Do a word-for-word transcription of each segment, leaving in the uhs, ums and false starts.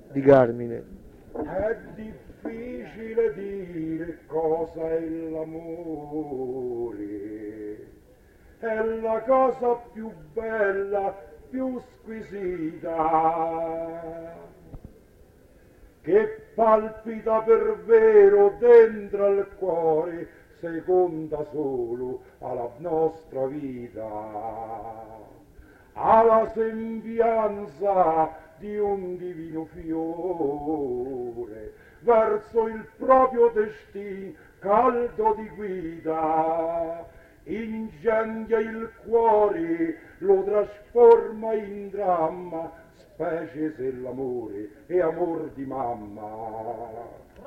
di Carmine. È difficile dire cosa è l'amore, è la cosa più bella, più squisita, che palpita per vero dentro al cuore, seconda solo alla nostra vita, alla sembianza di un divino fiore, verso il proprio destino caldo di guida, incendia il cuore, lo trasforma in dramma, specie se l'amore è amor di mamma.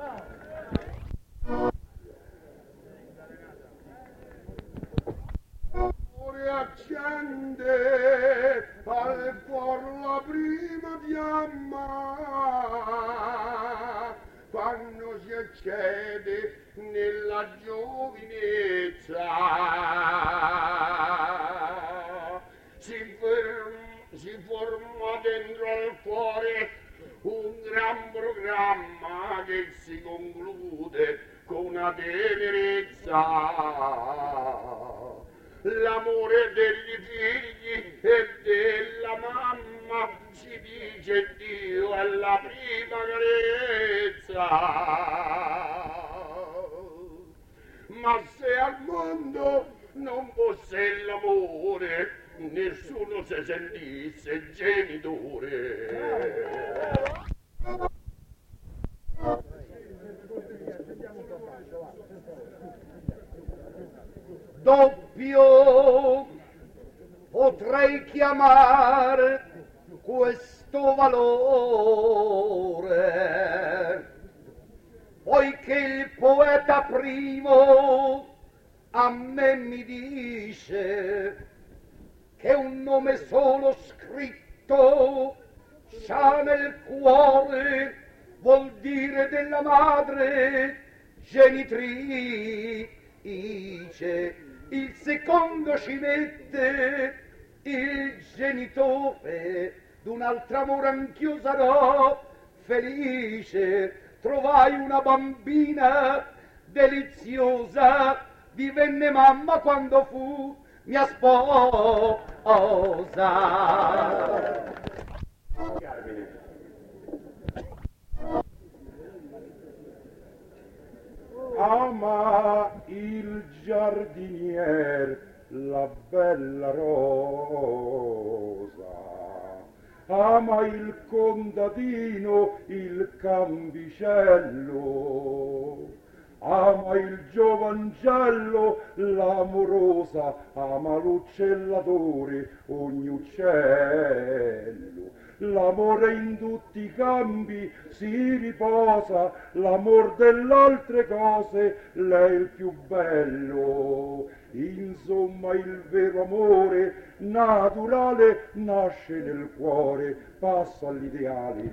L'amore accende al cuore la prima fiamma, quando si accende nella giovinezza, si, ferma, si forma dentro al cuore un gran programma che si conclude con una tenerezza. L'amore degli figli e della mamma, si dice Dio è la prima carezza. Ma se al mondo non fosse l'amore, nessuno si sentisse genitore. Doppio potrei chiamare questo valore, poiché il poeta primo a me mi dice che un nome solo scritto c'ha nel cuore, vuol dire della madre genitrice. Il secondo ci mette il genitore, d'un altro amore anch'io sarò felice. Trovai una bambina deliziosa, divenne mamma quando fu mia sposa. Ama il giardinier la bella rosa, ama il contadino il cambicello, ama il giovancello l'amorosa, ama l'uccellatore ogni uccello. L'amore in tutti i campi si riposa, l'amor delle altre cose l'è il più bello. Insomma il vero amore naturale nasce nel cuore, passa all'ideale.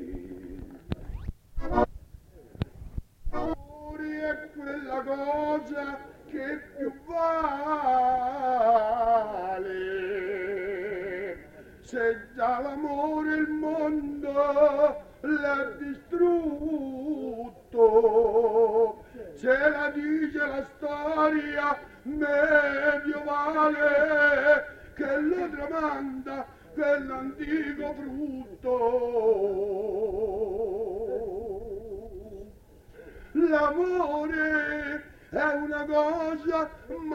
L'amore è quella cosa che più vale. Se già l'amore il mondo l'ha distrutto, se la dice la storia medievale che lo tramanda quell'antico frutto. L'amore è una cosa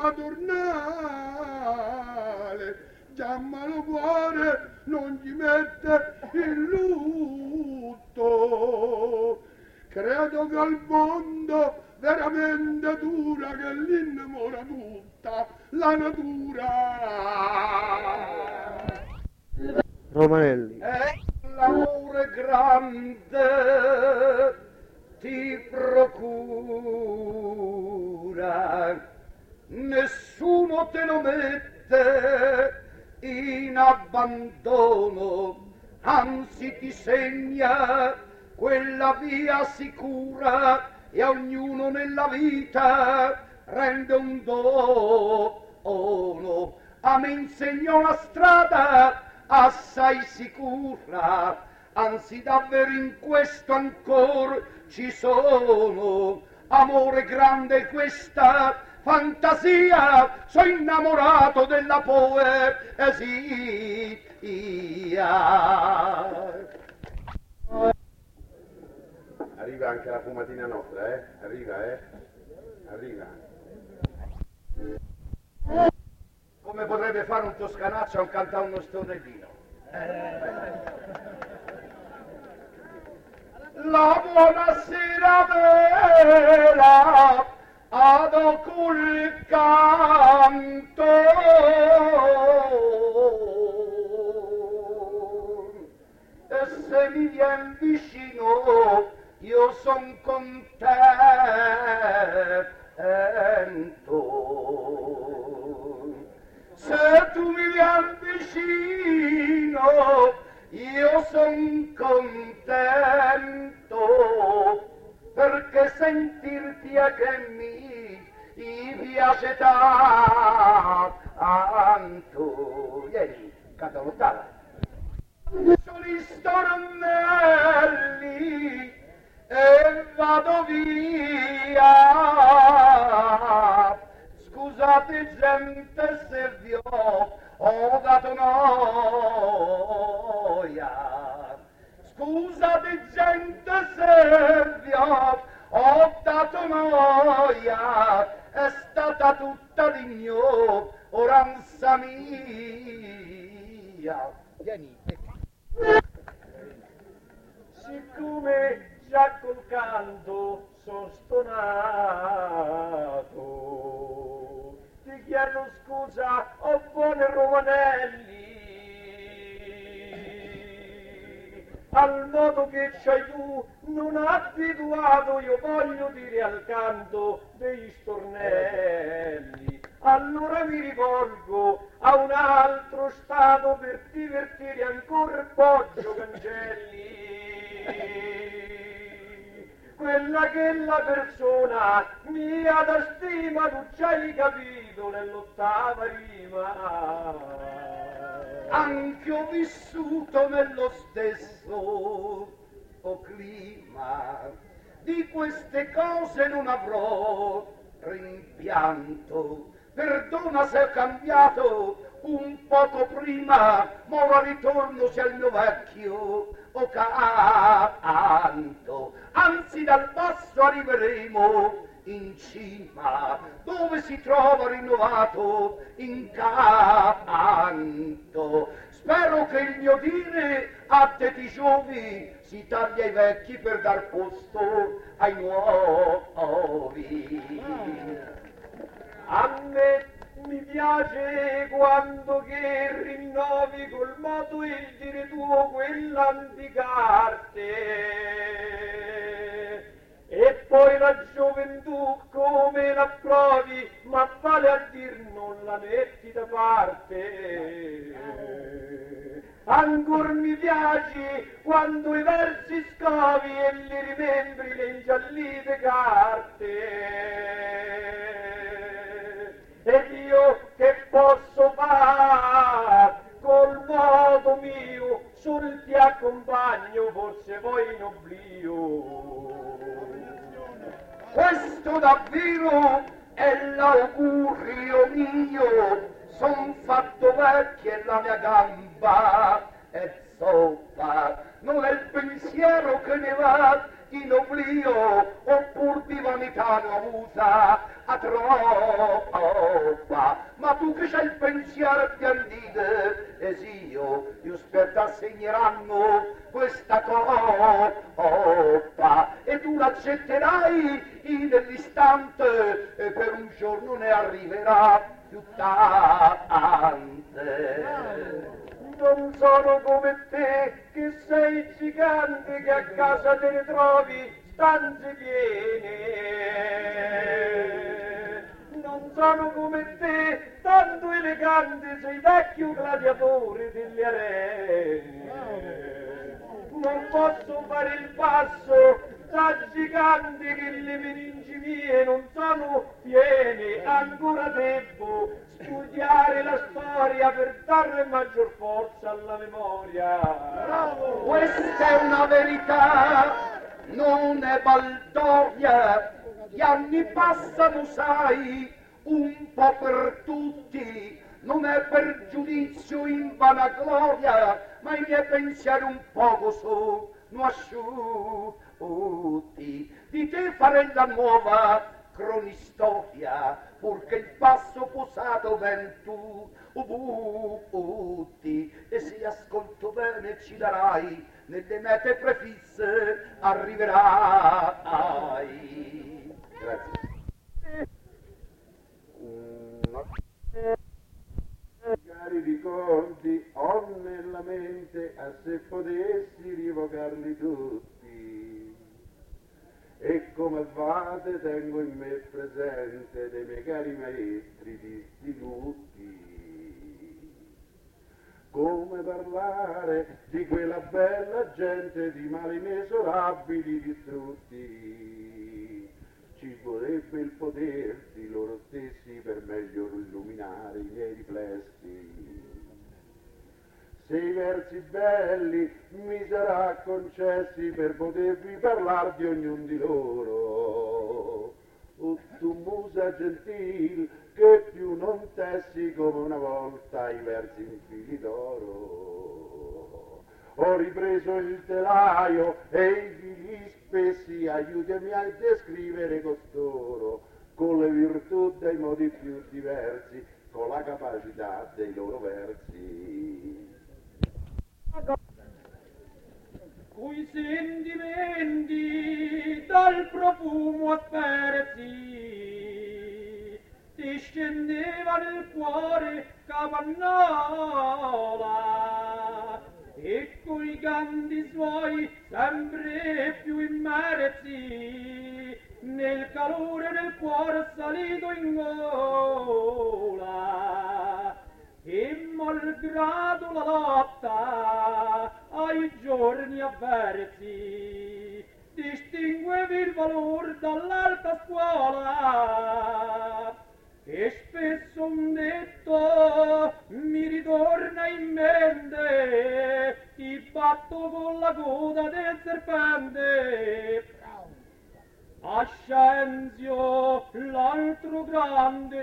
madornale, già malo cuore non gli mette il lutto. Credo che al mondo veramente dura, che l'innamora tutta la natura. Romanelli. E l'amore grande ti procura, nessuno te lo mette in abbandono, anzi ti segna quella via sicura e a ognuno nella vita rende un dono. A me insegnò una strada assai sicura, anzi davvero in questo ancor ci sono amore grande questa fantasia, sono innamorato della poesia. Arriva anche la fumatina nostra, eh? Arriva, eh? Arriva. Come potrebbe fare un toscanaccio a un cantare uno stornellino? La buonasera vera ad ocul canto e se mi vien vicino io son contento. Se tu mi vien vicino io son contento, perché sentirti è che mi piace tanto. Vieni, canta l'ottava. Sono i stornelli e vado via. Scusate gente se vi ho, ho dato noia. Scusate gente se vi ho, ho dato noia. È stata tutta l'ignoranza mia. Vieni. Siccome già col canto son stonato, ti chiedo scusa, oh buoni romanelli, al modo che c'hai tu non abituato, io voglio dire al canto degli stornelli. Allora mi rivolgo a un altro stato per divertire ancora il Poggio Cancelli. Quella che è la persona mia da stima, tu ci hai capito nell'ottava rima. Anche ho vissuto nello stesso clima, di queste cose non avrò rimpianto. Perdona se ho cambiato un poco prima, ma ora ritorno sia il mio vecchio o canto. Anzi dal basso arriveremo in cima, dove si trova rinnovato incanto. Spero che il mio dire a te ti giovi, si taglia i vecchi per dar posto ai nuovi. A me mi piace quando che rinnovi col modo il dire tuo quell'anticarte, e poi la gioventù come la provi, ma vale a dir non la metti da parte. Ancor mi piace quando i versi scovi e li rimembri le ingiallite carte. Ed io che posso far col modo mio, sul ti accompagno, forse poi in oblio. Questo davvero è l'augurio mio, son fatto vecchio e la mia gamba è zoppa, non è il pensiero che ne va in oblio, oppur di vanità ne avuta a troppa. Ma tu che c'hai il pensiero di andide, es io, io aspetta assegneranno questa coppa, e tu l'accetterai nell'istante, e per un giorno ne arriverà più tante. Non sono come te, che sei gigante, che a casa te ne trovi stanze piene. Non sono come te, tanto elegante, sei vecchio gladiatore delle arene. Non posso fare il passo saggi canti che le meningi mie non sono piene, ancora devo studiare la storia per dare maggior forza alla memoria. Bravo. Questa è una verità, non è baldoria, gli anni passano, sai, un po' per tutti, non è per giudizio in vanagloria, ma i miei pensieri un poco sono asciutti. Di te farei la nuova cronistoria, purché il passo posato ben tu butti, e se ascolto bene ci darai, nelle mete prefisse arriverai. Grazie. Mm, no. Cari ricordi ho nella mente, a se potessi rievocarli tutti. E come fate tengo in me presente dei miei cari maestri di istituti. Come parlare di quella bella gente di mali inesorabili distrutti. Ci vorrebbe il poter di loro stessi per meglio illuminare i miei riflessi. Se i versi belli mi sarà concessi per potervi parlare di ognun di loro. O tu musa gentil che più non tessi come una volta i versi in fili d'oro. Ho ripreso il telaio e i fili spessi, aiutami a descrivere costoro, con le virtù dei modi più diversi, con la capacità dei loro versi. Coi sentimenti dal profumo aspersi ti scendeva nel cuore capannola e coi canti suoi sempre più immersi nel calore del cuore salito in gola. E malgrado la lotta ai giorni avversi, distinguevi il valor dall'alta scuola. E spesso un detto mi ritorna in mente, ti batto con la coda del serpente. Ascenzio, l'altro grande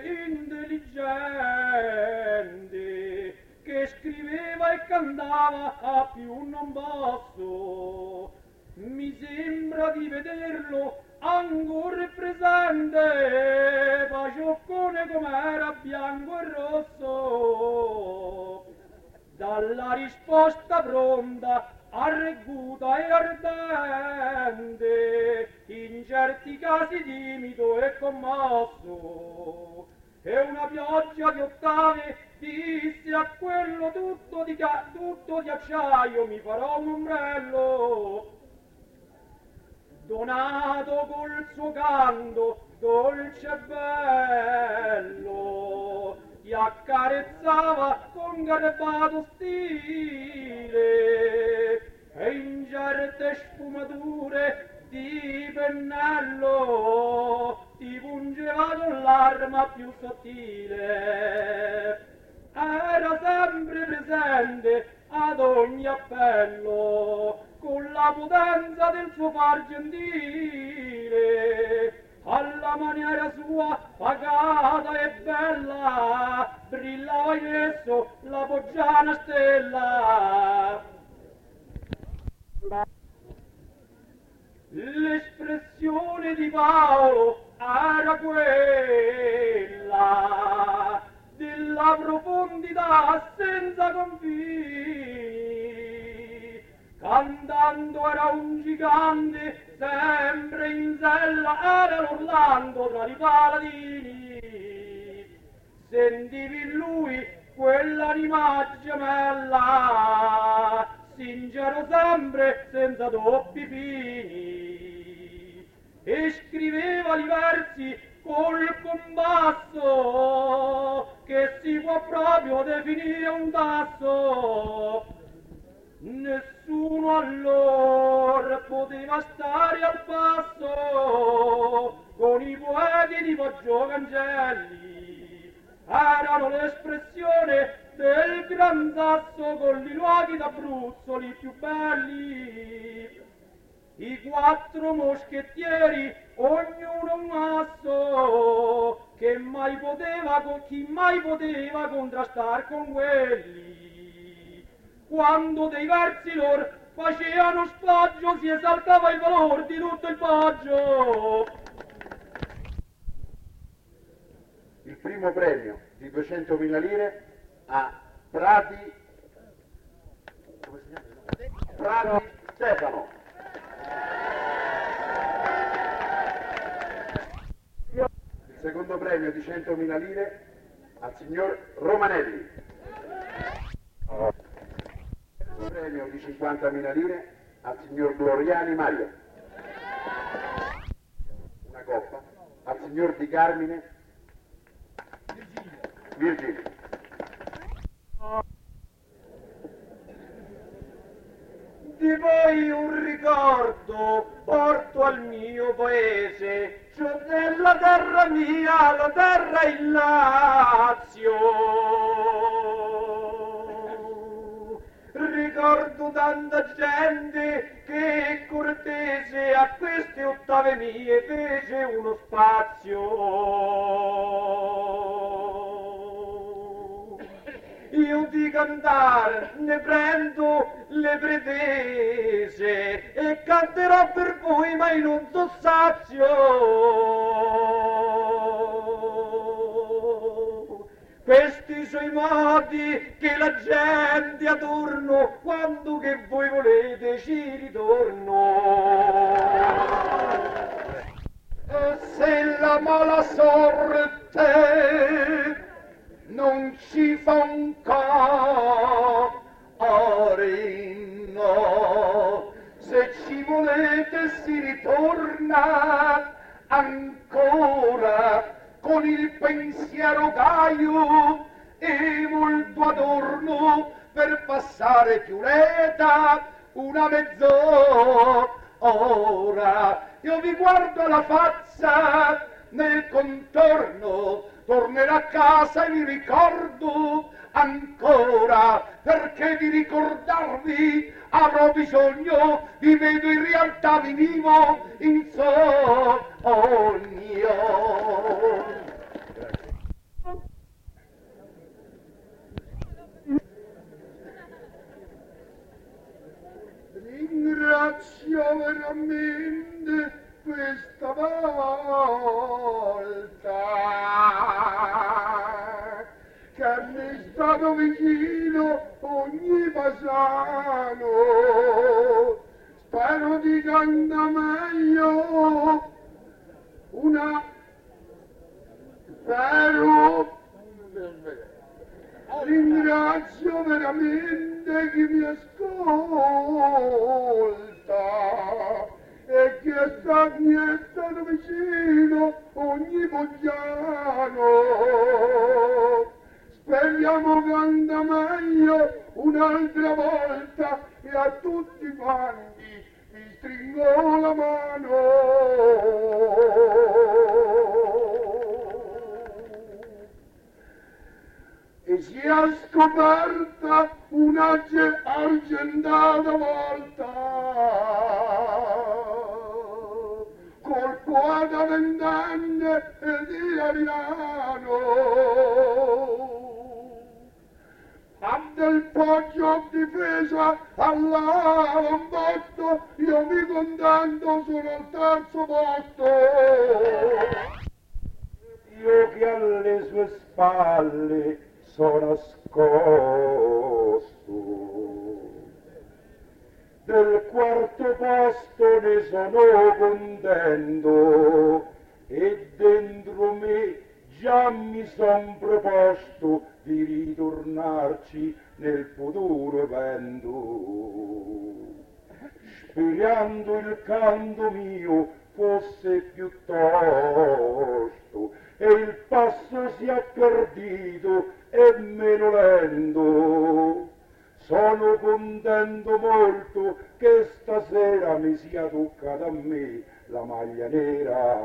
intelligente, che scriveva e cantava a più non posso, mi sembra di vederlo ancora presente, pacioccone com'era bianco e rosso. Dalla risposta pronta, arguta e ardente, in certi casi timido e commosso, e una pioggia di ottave disse a quello tutto di, tutto di acciaio, mi farò un ombrello. Donato col suo canto dolce e bello, ti accarezzava con garbato stile, e in certe sfumature di pennello ti pungeva con l'arma più sottile. Era sempre presente ad ogni appello, con la potenza del suo far gentile, alla maniera sua pagata e bella, brillava in esso la poggiana stella. L'espressione di Paolo era quella della profondità senza confini, cantando era un gigante sempre in sella, era l'Orlando tra i paladini. Sentivi in lui quell'anima gemella, sincero sempre senza doppi fini, e scriveva i versi col compasso che si può proprio definire un tasso. Nessuno nessuno allora poteva stare al passo con i poeti di Poggio Cancelli. Erano l'espressione del Gran Sasso con i luoghi d'Abruzzo li più belli. I quattro moschettieri, ognuno un asso, che mai poteva, chi mai poteva contrastare con quelli. Quando dei versi loro facevano spaggio, si esaltava il valore di tutto il paggio. Il primo premio di duecentomila lire a Prati, come si chiama? Prati Stefano. Il secondo premio di centomila lire al signor Romanelli. Il terzo premio di cinquantamila lire al signor Gloriani Mario. Una coppa al signor Di Carmine Virgilio. Di voi un ricordo porto al mio paese, cioè della terra mia, la terra il Lazio. Ricordo tanta gente che cortese a queste ottave mie fece uno spazio. Io di cantare ne prendo le pretese e canterò per voi, ma in un so sazio. Questi sono i modi che la gente attorno, quando che voi volete ci ritorno. E se la mala sorte non ci fa un carino, se ci volete si ritorna ancora con il pensiero gaio e molto adorno per passare più leta una mezz'ora. Io vi guardo la faccia nel contorno, tornerò a casa e vi ricordo ancora, perché di ricordarvi avrò bisogno, vi vedo in realtà, vi vivo in sogno. Ringrazio veramente questa volta che mi è stato vicino ogni pasano. Spero di cantare meglio una spero ringrazio veramente chi mi ascolta e che è stato, mi è stato vicino ogni foggiano. Speriamo che anda meglio un'altra volta e a tutti quanti vi stringo la mano. E si è scoperta una argentata volta col poeta ventenne ed italiano. A del Poggio difesa all'avamposto, io mi contento sono al terzo posto. Io che alle sue spalle sono nascosto, del quarto posto ne sono contento e dentro me già mi son proposto di ritornarci nel futuro evento, sperando il canto mio fosse più tosto e il passo sia perdito e meno lento. Sono contento molto toccata a me la maglia nera.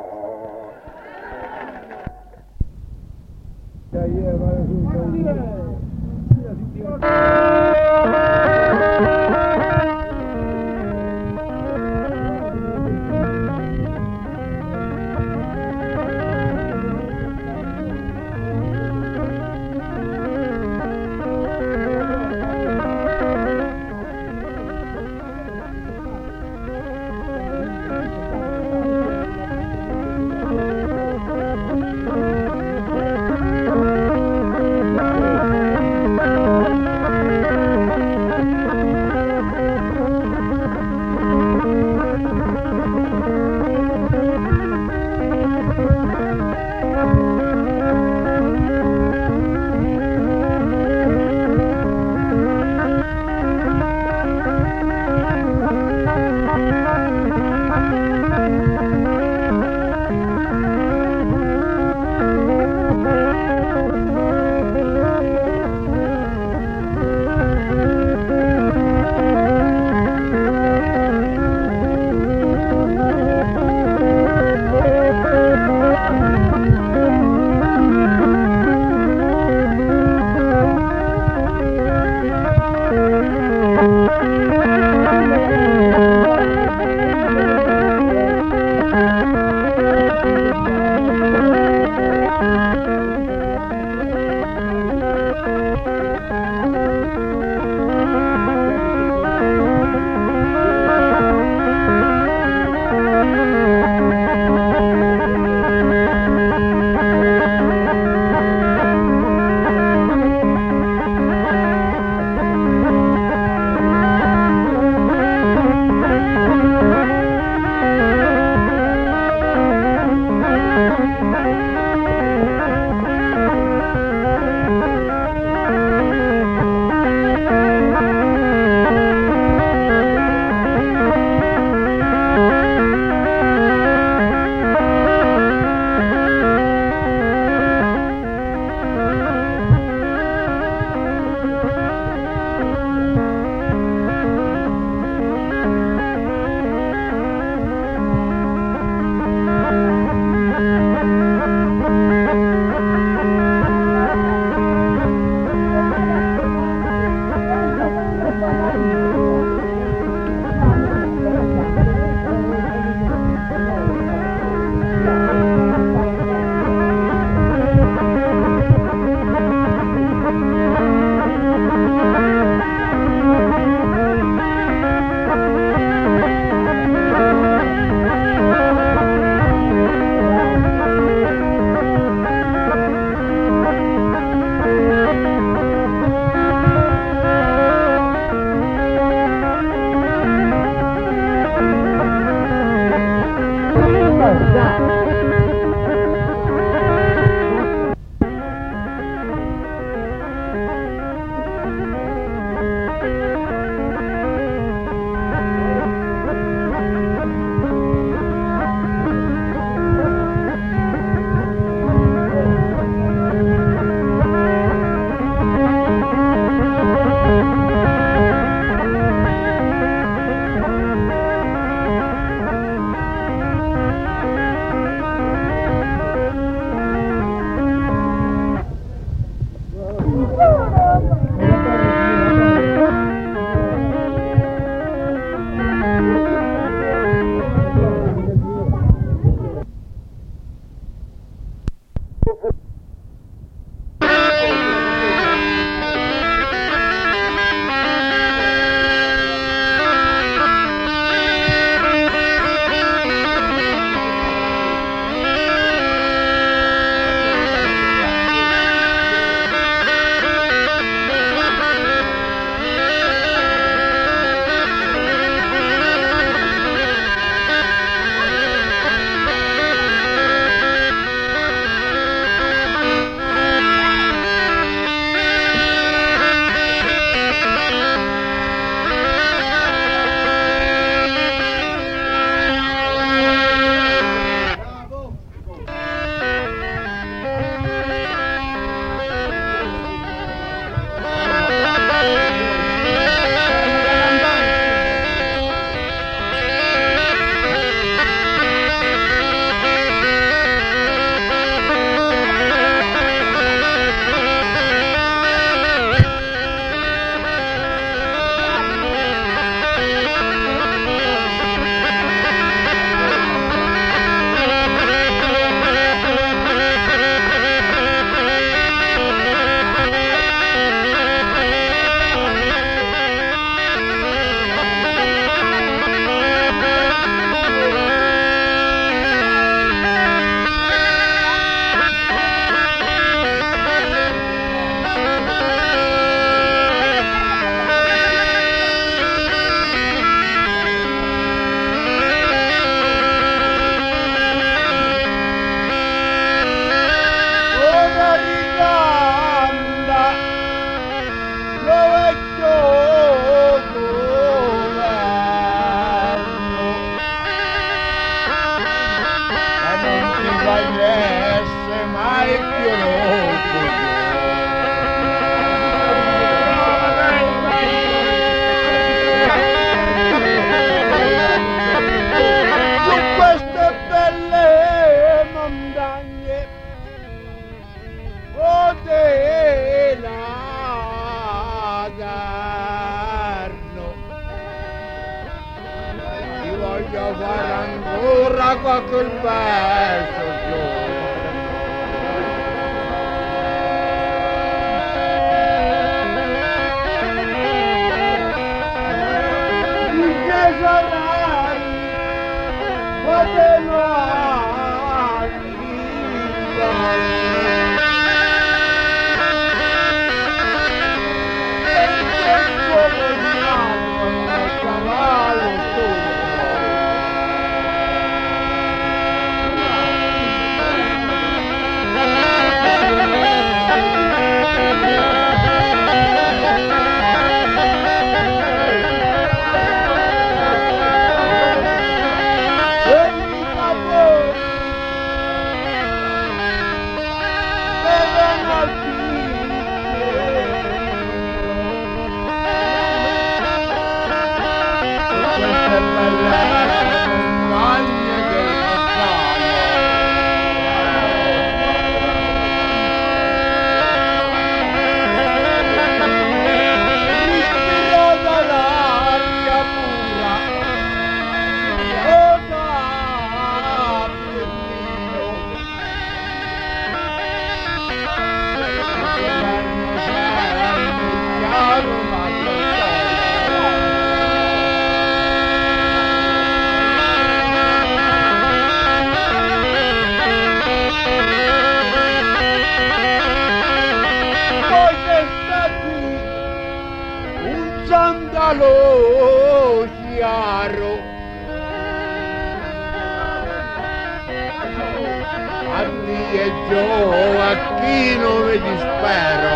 voglio fare ancora qualche verso giovane. Che sarai, potevo lo chiaro a me e io a chi non mi dispero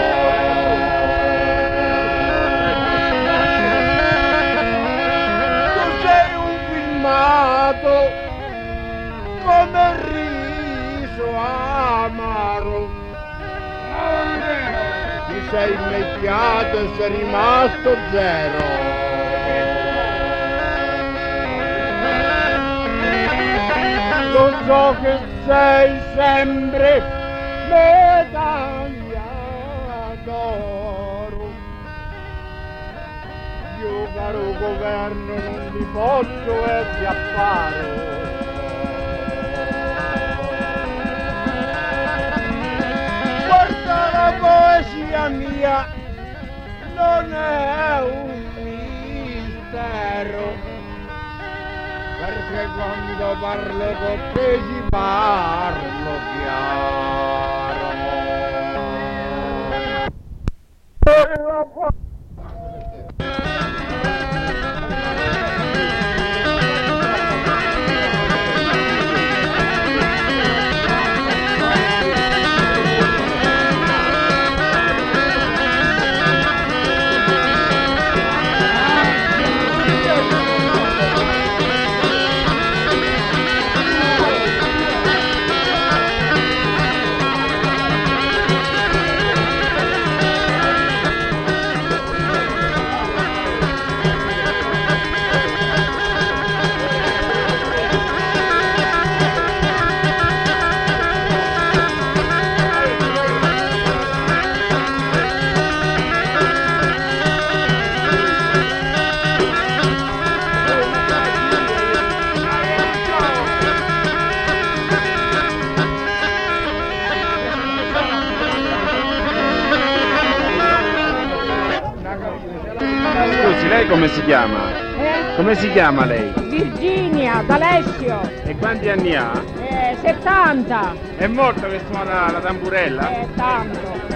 tu sei un filmato come il riso amaro sei invecchiato e sei rimasto zero. Lo so che sei sempre medaglia d'oro. Io caro governo non mi posso acchiappare. La poesia mia non è un mistero, perché quando parlo con te ci parlo chiaro. Scusi, lei come si chiama? Eh? Come si chiama lei? Virginia, d'Alessio. E quanti anni ha? Eh, settanta. È morto che suona la tamburella? Eh, tanto.